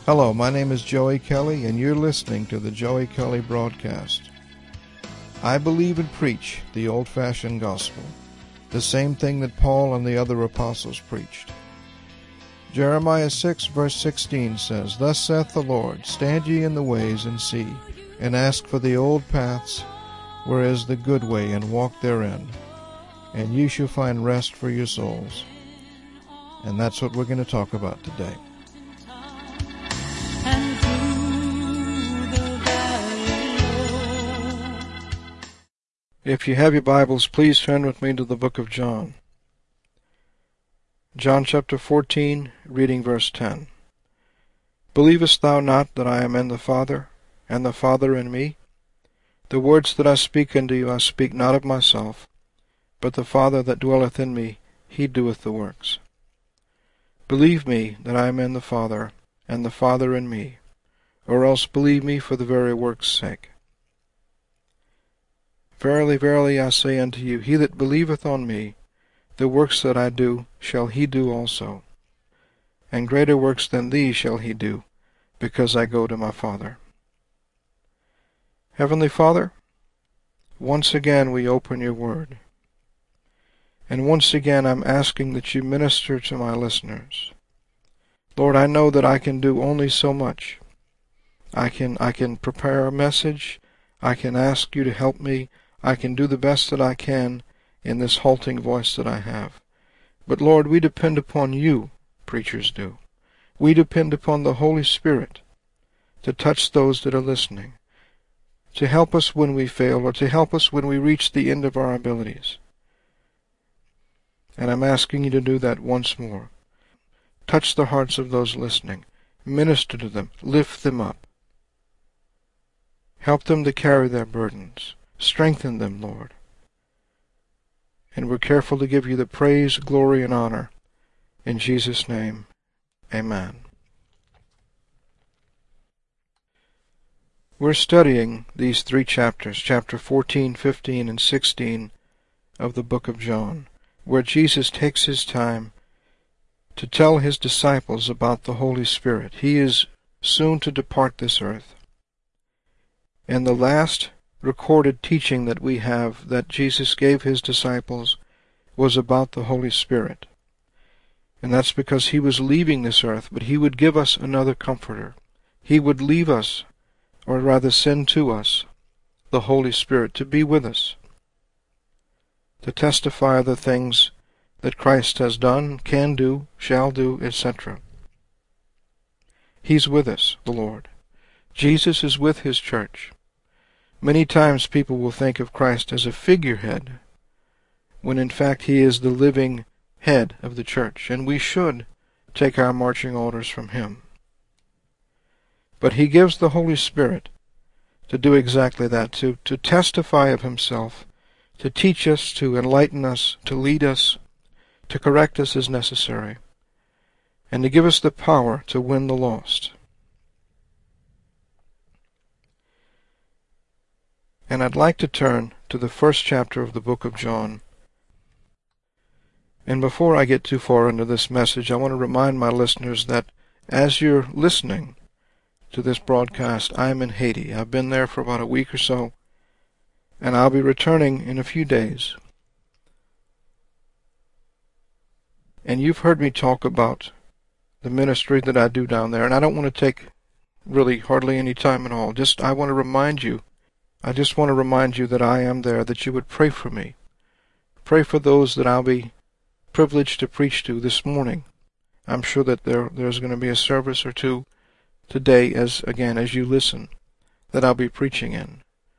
Hello, my name is Joey Kelly, and you're listening to the Joey Kelly Broadcast. I believe and preach the old-fashioned gospel, the same thing that Paul and the other apostles preached. Jeremiah 6, verse 16 says, "Thus saith the Lord, stand ye in the ways, and see, and ask for the old paths, where is the good way, and walk therein, and ye shall find rest for your souls." And that's what we're going to talk about today. If you have your Bibles, please turn with me to the book of John. John chapter 14, reading verse 10. "Believest thou not that I am in the Father, and the Father in me? The words that I speak unto you I speak not of myself, but the Father that dwelleth in me, he doeth the works. Believe me that I am in the Father, and the Father in me, or else believe me for the very works' sake. Verily, verily, I say unto you, he that believeth on me, the works that I do shall he do also. And greater works than these shall he do, because I go to my Father." Heavenly Father, once again we open your word. And once again I'm asking that you minister to my listeners. Lord, I know that I can do only so much. I can prepare a message. I can ask you to help me. I can do the best that I can in this halting voice that I have. But Lord, we depend upon you, preachers do. We depend upon the Holy Spirit to touch those that are listening, to help us when we fail, or to help us when we reach the end of our abilities. And I'm asking you to do that once more. Touch the hearts of those listening. Minister to them. Lift them up. Help them to carry their burdens. Strengthen them, Lord. And we're careful to give you the praise, glory, and honor. In Jesus' name, amen. We're studying these three chapters, chapter 14, 15, and 16 of the book of John, where Jesus takes his time to tell his disciples about the Holy Spirit. He is soon to depart this earth. And the last recorded teaching that we have that Jesus gave his disciples was about the Holy Spirit. And that's because he was leaving this earth, but he would give us another comforter. He would leave us, or rather send to us, the Holy Spirit to be with us, to testify the things that Christ has done, can do, shall do, etc. He's with us, the Lord. Jesus is with his church. Many times people will think of Christ as a figurehead, when in fact he is the living head of the church, and we should take our marching orders from him. But he gives the Holy Spirit to do exactly that, to testify of himself, to teach us, to enlighten us, to lead us, to correct us as necessary, and to give us the power to win the lost. And I'd like to turn to the first chapter of the book of John. And before I get too far into this message, I want to remind my listeners that as you're listening to this broadcast, I'm in Haiti. I've been there for about a week or so, and I'll be returning in a few days. And you've heard me talk about the ministry that I do down there, and I don't want to take really hardly any time at all. I want to remind you that I am there, that you would pray for me. Pray for those that I'll be privileged to preach to this morning. I'm sure that there's going to be a service or two today, as you listen, that I'll be preaching in.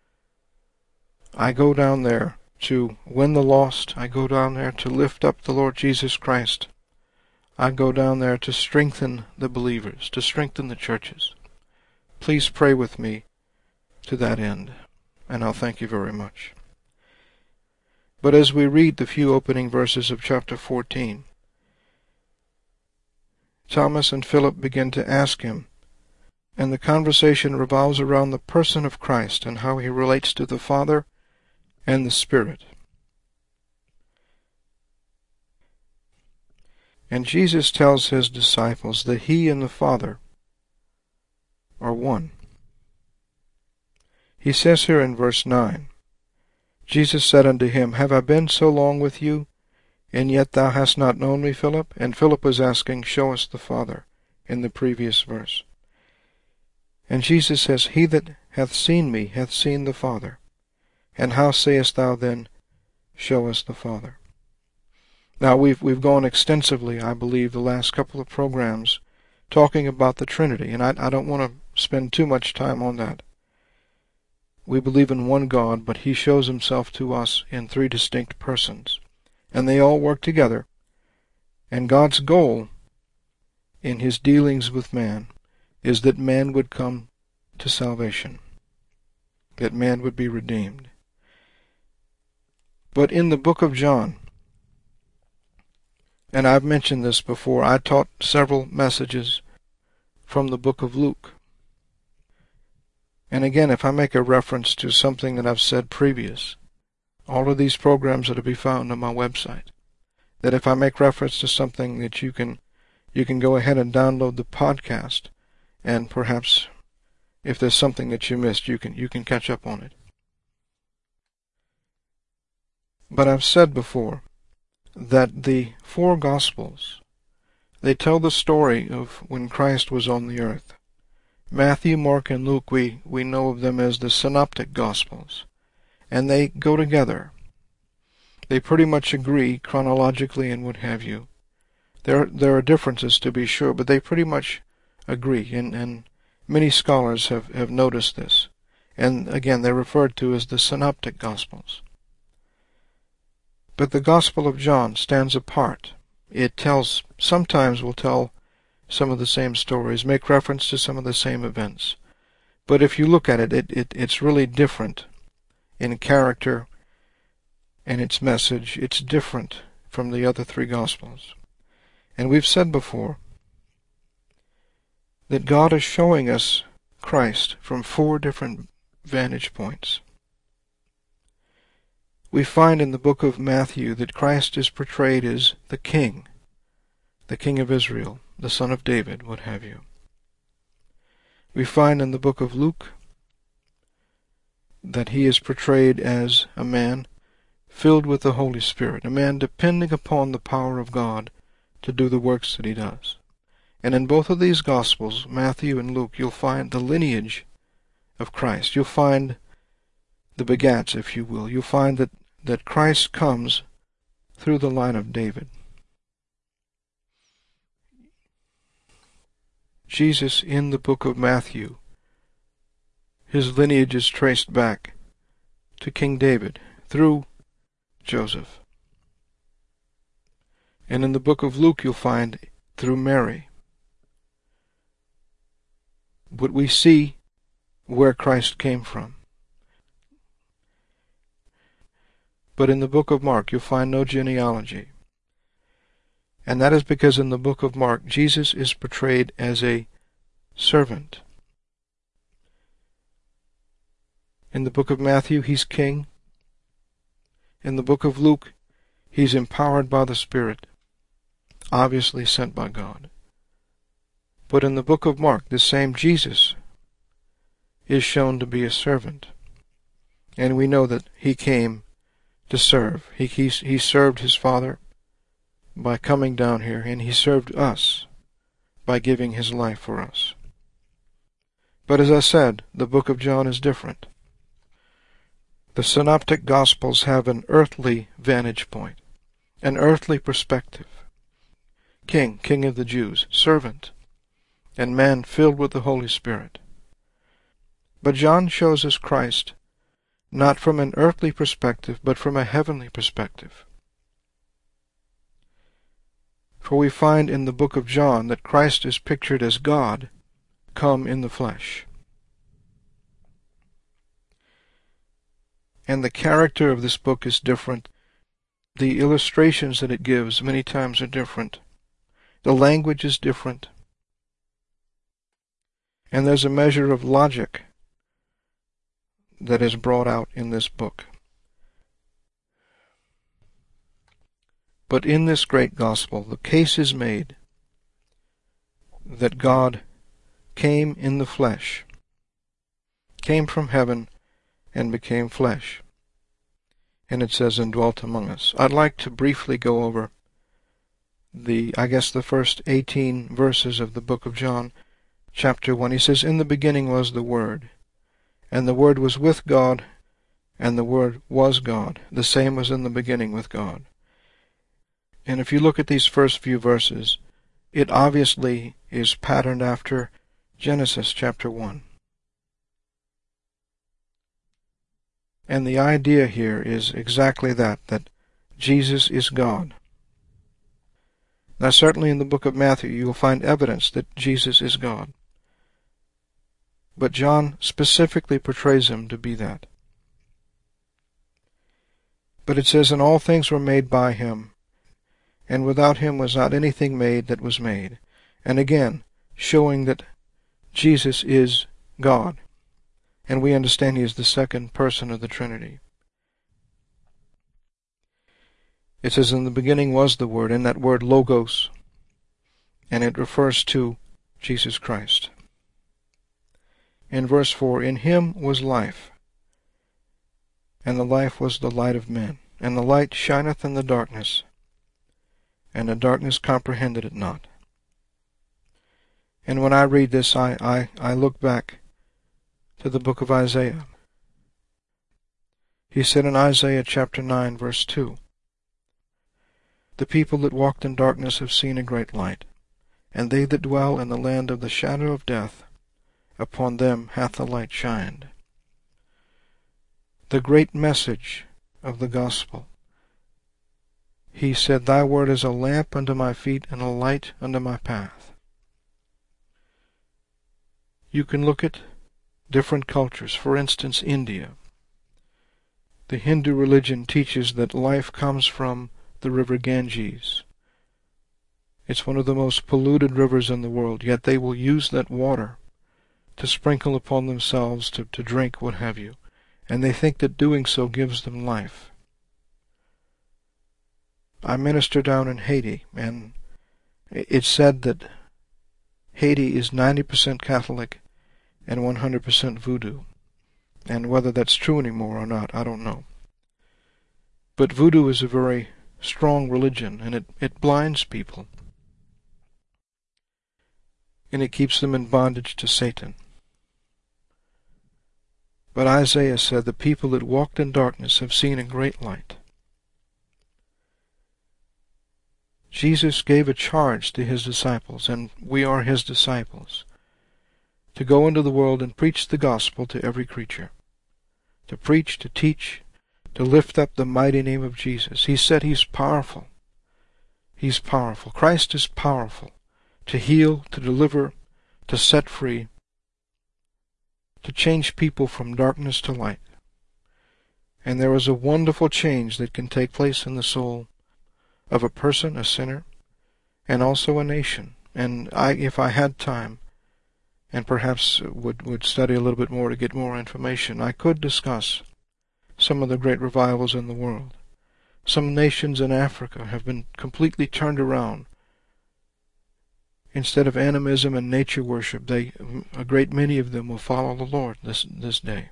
I go down there to win the lost. I go down there to lift up the Lord Jesus Christ. I go down there to strengthen the believers, to strengthen the churches. Please pray with me to that end, and I'll thank you very much. But as we read the few opening verses of chapter 14, Thomas and Philip begin to ask him, and the conversation revolves around the person of Christ and how he relates to the Father and the Spirit. And Jesus tells his disciples that he and the Father are one. He says here in verse 9, Jesus said unto him, Have I been so long with you, and yet thou hast not known me, Philip? And Philip was asking, Show us the Father, in the previous verse. And Jesus says, He that hath seen me hath seen the Father. And how sayest thou then, Show us the Father? Now we've gone extensively, I believe, the last couple of programs talking about the Trinity, and I don't want to spend too much time on that. We believe in one God, but He shows Himself to us in three distinct persons, and they all work together. And God's goal in His dealings with man is that man would come to salvation, that man would be redeemed. But in the book of John, and I've mentioned this before, I taught several messages from the book of Luke. And again, if I make a reference to something that I've said previous, all of these programs are to be found on my website. That if I make reference to something that you can go ahead and download the podcast, and perhaps if there's something that you missed, you can catch up on it. But I've said before that the four Gospels, they tell the story of when Christ was on the earth. Matthew, Mark, and Luke, we know of them as the Synoptic Gospels, and they go together. They pretty much agree chronologically and what have you. There are differences, to be sure, but they pretty much agree, and many scholars have noticed this. And again, they're referred to as the Synoptic Gospels. But the Gospel of John stands apart. It sometimes will tell some of the same stories, make reference to some of the same events. But if you look at it, it's really different in character and its message. It's different from the other three Gospels. And we've said before that God is showing us Christ from four different vantage points. We find in the book of Matthew that Christ is portrayed as the King of Israel, the Son of David, what have you. We find in the book of Luke that He is portrayed as a man filled with the Holy Spirit, a man depending upon the power of God to do the works that He does. And in both of these Gospels, Matthew and Luke, you'll find the lineage of Christ. You'll find the begats, if you will. You'll find that Christ comes through the line of David. Jesus, in the book of Matthew, His lineage is traced back to King David through Joseph. And in the book of Luke, you'll find through Mary. But we see where Christ came from. But in the book of Mark, you'll find no genealogy. And that is because in the book of Mark, Jesus is portrayed as a servant. In the book of Matthew, He's king. In the book of Luke, He's empowered by the Spirit, obviously sent by God. But in the book of Mark, the same Jesus is shown to be a servant. And we know that He came to serve. He served His Father by coming down here, and He served us by giving His life for us. But as I said, the book of John is different. The Synoptic Gospels have an earthly vantage point, an earthly perspective. King of the Jews, servant, and man filled with the Holy Spirit. But John shows us Christ not from an earthly perspective, but from a heavenly perspective. For we find in the book of John that Christ is pictured as God come in the flesh. And the character of this book is different. The illustrations that it gives many times are different. The language is different. And there's a measure of logic that is brought out in this book. But in this great gospel, the case is made that God came in the flesh, came from heaven and became flesh. And it says, and dwelt among us. I'd like to briefly go over the first 18 verses of the book of John, chapter 1. He says, in the beginning was the Word, and the Word was with God, and the Word was God. The same was in the beginning with God. And if you look at these first few verses, it obviously is patterned after Genesis chapter 1. And the idea here is exactly that Jesus is God. Now certainly in the book of Matthew you will find evidence that Jesus is God. But John specifically portrays him to be that. But it says, and all things were made by him, and without him was not anything made that was made. And again, showing that Jesus is God. And we understand he is the second person of the Trinity. It says, in the beginning was the Word, and that word logos, and it refers to Jesus Christ. In verse 4, in him was life, and the life was the light of men. And the light shineth in the darkness, and the darkness comprehended it not. And when I read this, I look back to the book of Isaiah. He said in Isaiah chapter 9, verse 2, the people that walked in darkness have seen a great light, and they that dwell in the land of the shadow of death, upon them hath the light shined. The great message of the gospel. He said, thy word is a lamp unto my feet and a light unto my path. You can look at different cultures. For instance, India. The Hindu religion teaches that life comes from the river Ganges. It's one of the most polluted rivers in the world, yet they will use that water to sprinkle upon themselves, to drink, what have you. And they think that doing so gives them life. I minister down in Haiti, and it's said that Haiti is 90% Catholic and 100% voodoo. And whether that's true anymore or not, I don't know. But voodoo is a very strong religion, and it blinds people. And it keeps them in bondage to Satan. But Isaiah said, the people that walked in darkness have seen a great light. Jesus gave a charge to his disciples, and we are his disciples, to go into the world and preach the gospel to every creature, to preach, to teach, to lift up the mighty name of Jesus. He said he's powerful. He's powerful. Christ is powerful to heal, to deliver, to set free, to change people from darkness to light. And there is a wonderful change that can take place in the soul of a person, a sinner, and also a nation. And if I had time, and perhaps would study a little bit more to get more information, I could discuss some of the great revivals in the world. Some nations in Africa have been completely turned around. Instead of animism and nature worship, a great many of them will follow the Lord this day.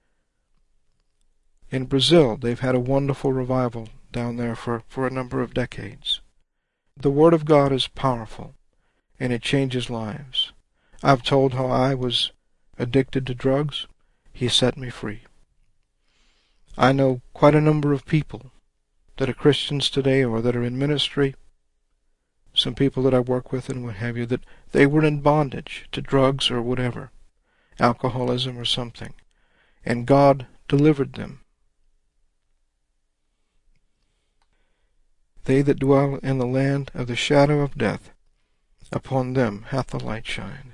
In Brazil, they've had a wonderful revival down there for a number of decades. The Word of God is powerful, and it changes lives. I've told how I was addicted to drugs. He set me free. I know quite a number of people that are Christians today or that are in ministry, some people that I work with and what have you, that they were in bondage to drugs or whatever, alcoholism or something, and God delivered them. They that dwell in the land of the shadow of death, upon them hath the light shined.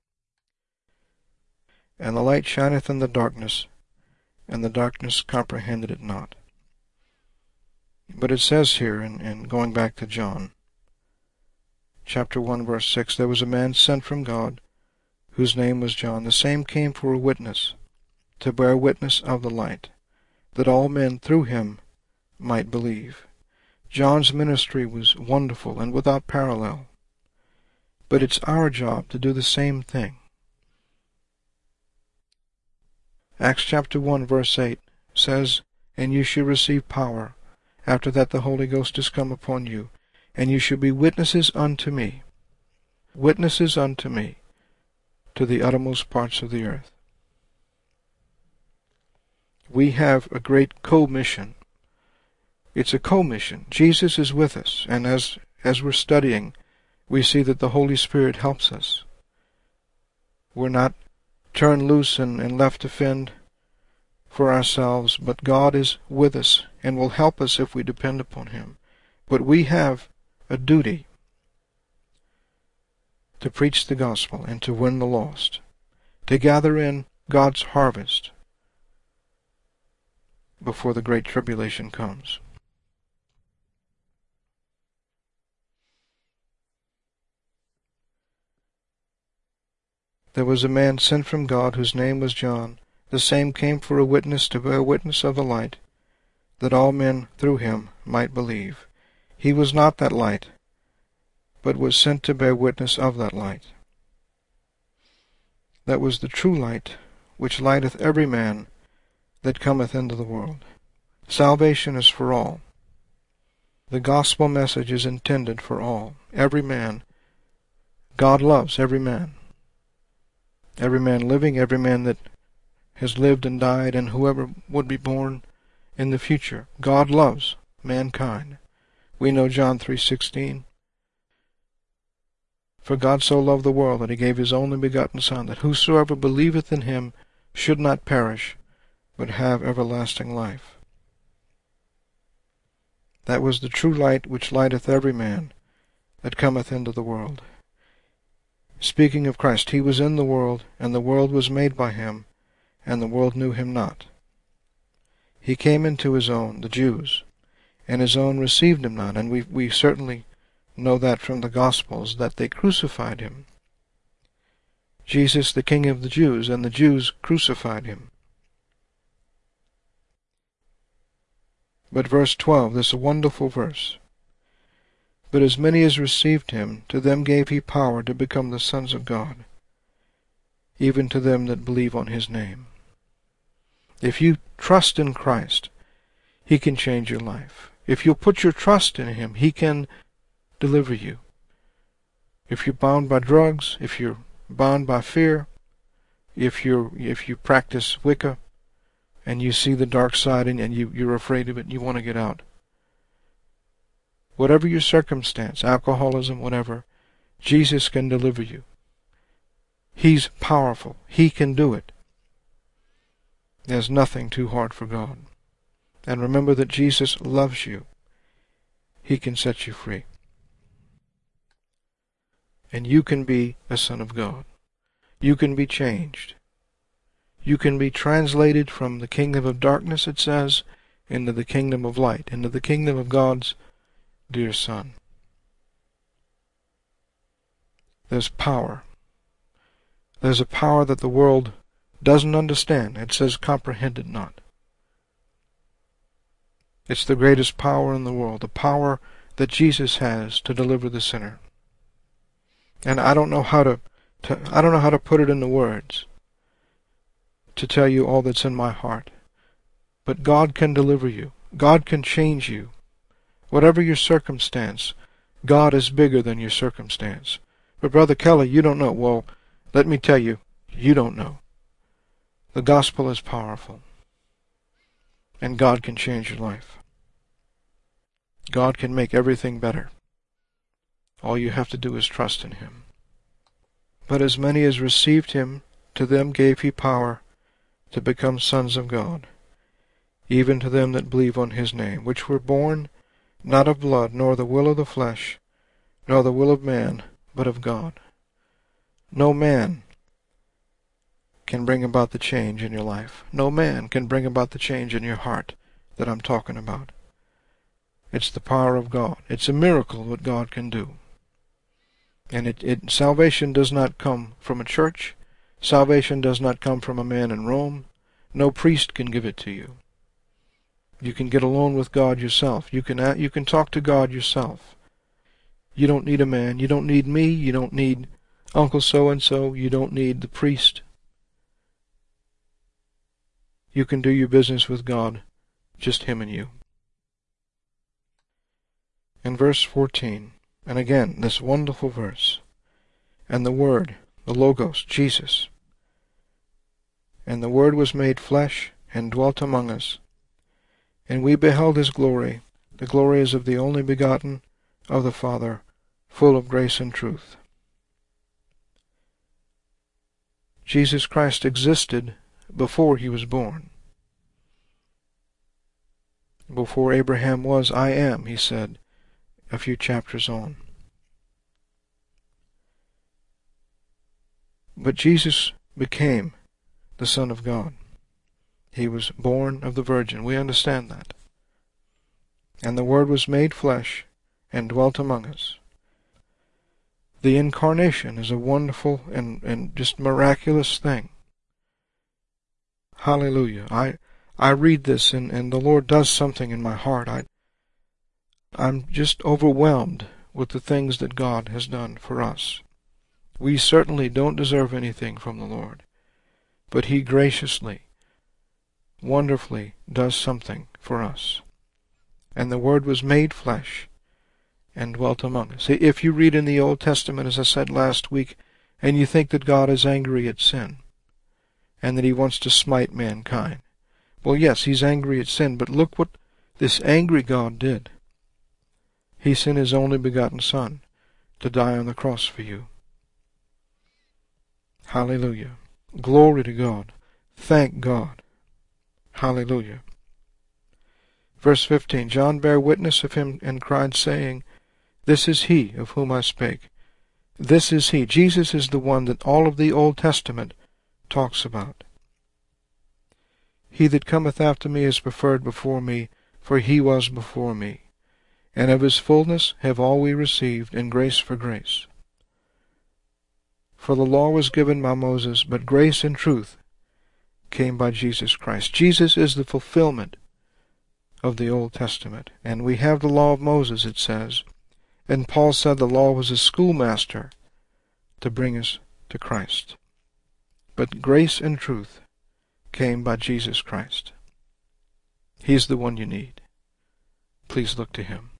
And the light shineth in the darkness, and the darkness comprehended it not. But it says here, in going back to John, chapter 1, verse 6, there was a man sent from God, whose name was John. The same came for a witness, to bear witness of the light, that all men through him might believe. John's ministry was wonderful and without parallel. But it's our job to do the same thing. Acts chapter 1 verse 8 says, "And you shall receive power. After that the Holy Ghost is come upon you, and you shall be witnesses unto me." Witnesses unto me, to the uttermost parts of the earth. We have a great co-mission. It's a co-mission. Jesus is with us, and as we're studying, we see that the Holy Spirit helps us. We're not turned loose and left to fend for ourselves, but God is with us and will help us if we depend upon Him. But we have a duty to preach the gospel and to win the lost, to gather in God's harvest before the great tribulation comes. There was a man sent from God whose name was John. The same came for a witness, to bear witness of the light, that all men through him might believe. He was not that light, but was sent to bear witness of that light. That was the true light, which lighteth every man that cometh into the world. Salvation is for all. The gospel message is intended for all. Every man. God loves every man. Every man living, every man that has lived and died, and whoever would be born in the future. God loves mankind. We know John 3:16. For God so loved the world that He gave His only begotten Son, that whosoever believeth in Him should not perish, but have everlasting life. That was the true light which lighteth every man that cometh into the world. Speaking of Christ, He was in the world, and the world was made by Him, and the world knew Him not. He came into His own, the Jews, and His own received Him not, and we certainly know that from the Gospels, that they crucified Him. Jesus, the King of the Jews, and the Jews crucified Him. But verse 12, this is a wonderful verse. But as many as received Him, to them gave He power to become the sons of God, even to them that believe on His name. If you trust in Christ, He can change your life. If you'll put your trust in Him, He can deliver you. If you're bound by drugs, if you're bound by fear, if you practice Wicca, and you see the dark side and you're afraid of it and you want to get out. Whatever your circumstance, alcoholism, whatever, Jesus can deliver you. He's powerful. He can do it. There's nothing too hard for God. And remember that Jesus loves you. He can set you free. And you can be a son of God. You can be changed. You can be translated from the kingdom of darkness, it says, into the kingdom of light, into the kingdom of God's dear Son. There's power. There's a power that the world doesn't understand. It says, comprehend it not. It's the greatest power in the world, the power that Jesus has to deliver the sinner. And I don't know how to put it into words to tell you all that's in my heart. But God can deliver you. God can change you. Whatever your circumstance, God is bigger than your circumstance. But Brother Kelly, you don't know. Well, let me tell you, you don't know. The gospel is powerful. And God can change your life. God can make everything better. All you have to do is trust in Him. But as many as received Him, to them gave He power to become sons of God, even to them that believe on His name, which were born not of blood, nor the will of the flesh, nor the will of man, but of God. No man can bring about the change in your life. No man can bring about the change in your heart that I'm talking about. It's the power of God. It's a miracle what God can do. And salvation does not come from a church. Salvation does not come from a man in Rome. No priest can give it to you. You can get alone with God yourself. You can talk to God yourself. You don't need a man. You don't need me. You don't need Uncle so-and-so. You don't need the priest. you can do your business with God, just Him and you. In verse 14, and again, this wonderful verse, and the Word, the Logos, Jesus, and the Word was made flesh and dwelt among us, and we beheld His glory. The glory is of the only begotten of the Father, full of grace and truth. Jesus Christ existed before He was born. Before Abraham was, I am, He said a few chapters on. But Jesus became the Son of God. He was born of the Virgin. We understand that. And the Word was made flesh and dwelt among us. The Incarnation is a wonderful and just miraculous thing. Hallelujah. I read this and the Lord does something in my heart. I'm just overwhelmed with the things that God has done for us. We certainly don't deserve anything from the Lord, but He graciously, wonderfully does something for us. And the Word was made flesh and dwelt among us. If you read in the Old Testament, as I said last week, and you think that God is angry at sin, and that He wants to smite mankind, well, yes, He's angry at sin, but look what this angry God did. He sent His only begotten Son to die on the cross for you. Hallelujah. Glory to God. Thank God. Hallelujah. Verse 15, John bare witness of Him and cried, saying, This is He of whom I spake. This is He. Jesus is the one that all of the Old Testament talks about. He that cometh after me is preferred before me, for He was before me. And of His fullness have all we received, and grace for grace. For the law was given by Moses, but grace and truth came by Jesus Christ. Jesus is the fulfillment of the Old Testament. And we have the law of Moses, it says. And Paul said the law was a schoolmaster to bring us to Christ. But grace and truth came by Jesus Christ. He's the one you need. Please look to Him.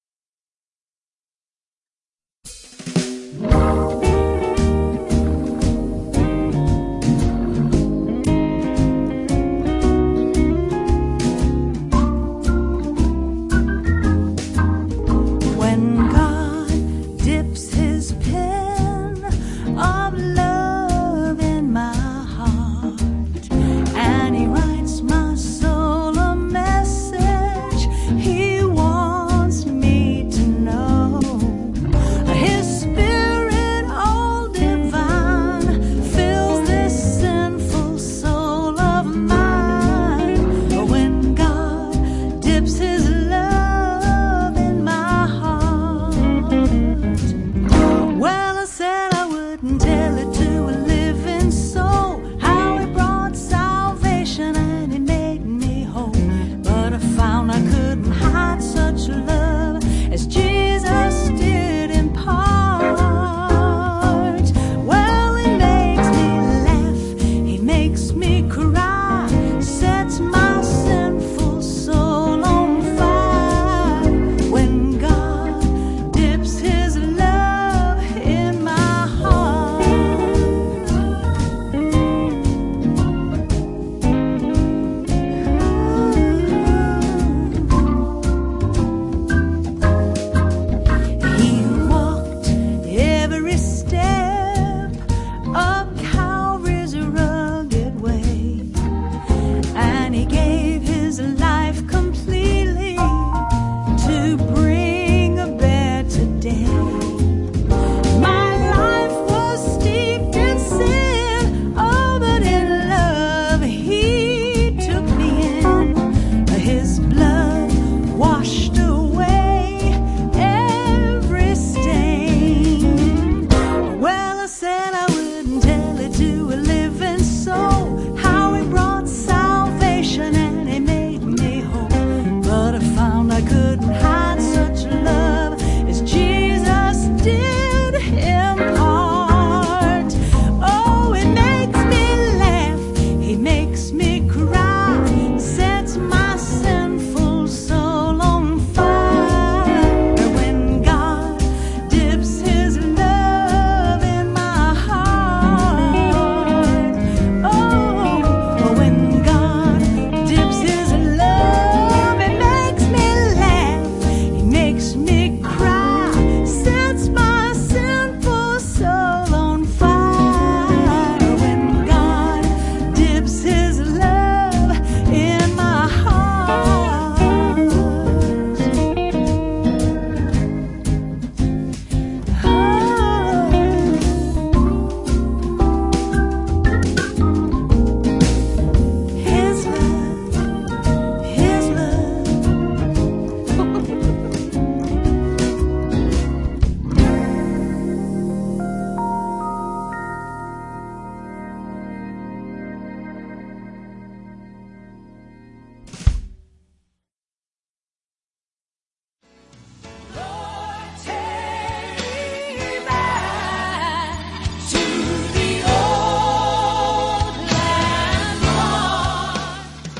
He wants me to know His Spirit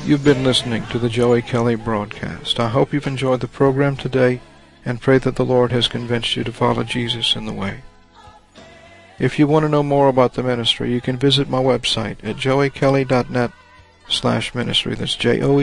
You've been listening to the Joey Kelly broadcast. I hope you've enjoyed the program today and pray that the Lord has convinced you to follow Jesus in the way. If you want to know more about the ministry, you can visit my website at joeykelly.net/ministry. That's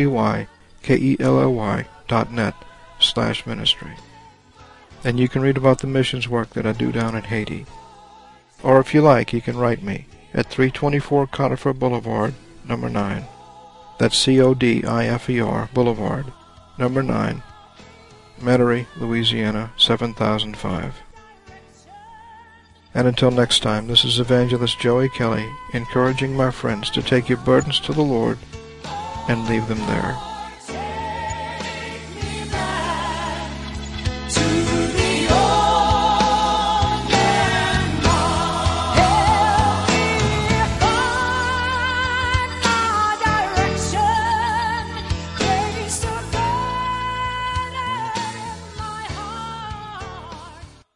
joeykelly.net/ministry. And you can read about the missions work that I do down in Haiti. Or if you like, you can write me at 324 Conifer Boulevard, number 9. That's Codifer Boulevard, number 9, Metairie, Louisiana, 7005. And until next time, this is Evangelist Joey Kelly, encouraging my friends to take your burdens to the Lord and leave them there.